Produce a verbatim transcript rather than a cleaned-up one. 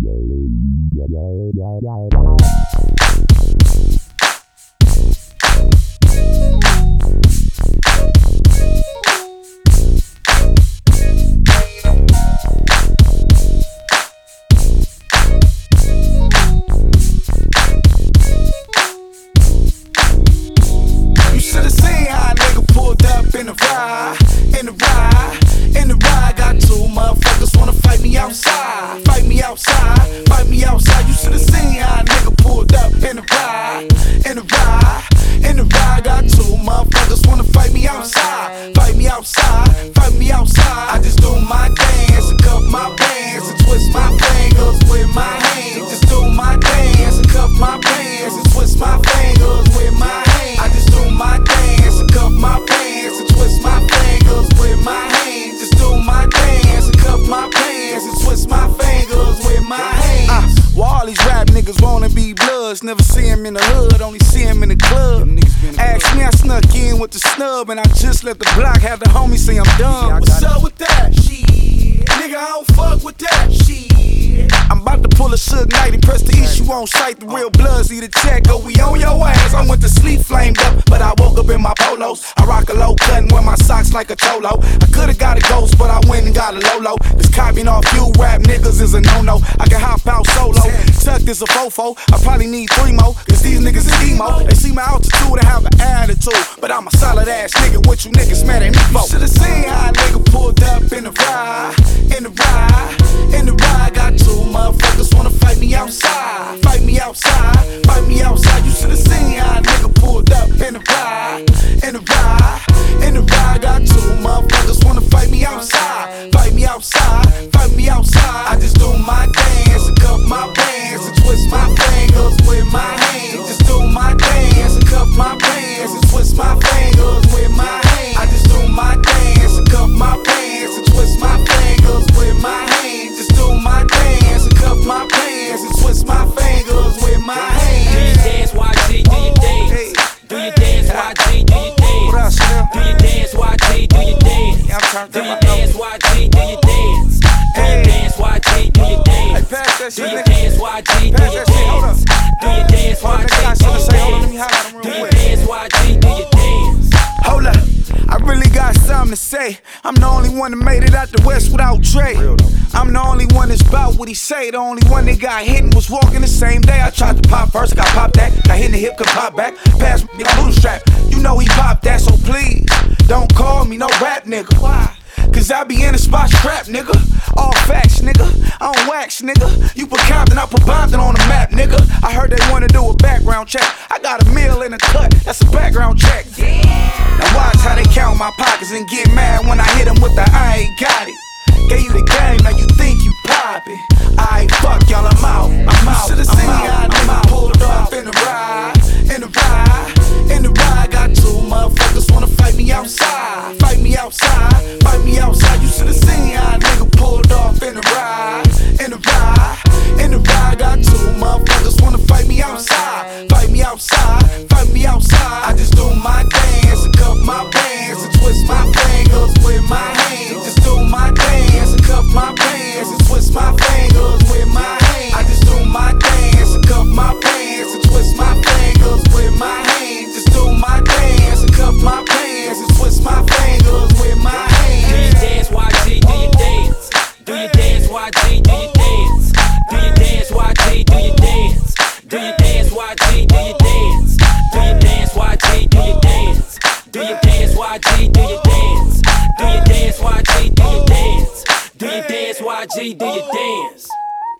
In the ride, in the ride, in the ride, got two motherfuckers wanna fight me outside, fight me outside, fight me outside. You should've seen how a nigga pulled up in the ride, in the ride, in the ride, got two motherfuckers wanna fight me outside, fight me outside, fight me outside. I just do my dance and cuff my pants and twist my fingers with my hands. Just do my dance and cuff my pants and twist my fingers with my hands. I just do my dance and cuff my pants and twist my fingers with my hands. Just do my dance and cuff my pants and twist my fingers with my hands. Uh, well, all these rap niggas wanna be bloods. Never see him in the hood, only see him in the club. Ask me, I snuck in with the snub, and I just let the block have the homies say I'm done. What's up with that? Shit, nigga, I don't fuck with that. Shit, I'm about to pull a Suge Knight and press the issue on sight. The real bloods need a check, go we on your ass. I went to sleep flamed up, but I woke up in my polos. I rock a low cut and wear my socks like a cholo. I could've got a ghost, but I went and got a Lolo. Cause copying off you rap niggas is a no-no. I can hop out solo, tucked as a fofo. I probably need three more, cause these niggas is emo. They see my altitude and have an attitude, but I'm a solid ass nigga, what you niggas mad at me for? You should've seen how a nigga pulled up in the ride, in the ride, in the ride. Got two motherfuckers wanna fight me outside, fight me outside, fight me outside. You should've seen how a nigga pulled up in the ride, in the ride, in the ride. Got two motherfuckers wanna fight me outside, fight me outside, fight me outside. I just do my dance and cuff my pants and twist my fingers with my hands. Just do my dance and cuff my pants and twist my fingers with my hands. I just do my dance and cuff my pants and twist my fingers with my hands. Just do my dance and cuff my pants and twist my fingers with my hands. Do you dance, Y G? Do you dance? Do you dance, Y G? Do you dance? Do you dance, Y G? Do you dance? Do you dance, Y G? Do you dance? Do you dance, Y G? Do you dance? Do you dance, Y G? Do you dance? Do you dance, Y G? Do you dance? Do you dance, Y G? Do you dance? Hold up, I really got something to say. I'm the only one that made it out the West without Dre. I'm the only one that's bout what he say. The only one that got hit and was walking the same day. I tried to pop first, I got popped that. Got hit in the hip, could pop back. Pass me the bootstrap. You know he popped that, so please don't call me no rap nigga. Why? Cause I be in the spot strapped, nigga. All facts, nigga. I don't wax, nigga. You put Compton, I put Bompton on the map, nigga. I heard they wanna do a background check. I got a meal in a cut, that's a background check. Now watch how they count my pockets and get mad when I hit them with the I ain't got it. Gave you the game, now you think you poppin'. I ain't fuck y'all, I'm out. I'm out. You should've seen how a nigga pulled up in the ride, in the ride, in the ride. Got two motherfuckers wanna fight me outside, fight me outside, fight me outside. You should've seen how a nigga pulled off in the ride, in the ride, in the ride. Got two motherfuckers wanna fight me outside, fight me outside, fight me outside. I just do my dance and cuff my pants and twist my fingers with my hands. Just do my dance and cuff my pants and twist my fingers with my hands. I just do my dance and cuff my pants and twist my fingers with my hands. Just do my dance and cuff my pants and twist my fingers with my hands. Do you dance, Y G? Do you dance? Do you dance, Y G? Do you dance? Do you dance, Y G? Do you dance? Do you dance, Y G? Do you dance? Do you dance, Y G? Do you dance? Do you dance, Y G? Do you dance? Do you dance, Y G? Do you dance? Do you dance, Y G? Do you dance?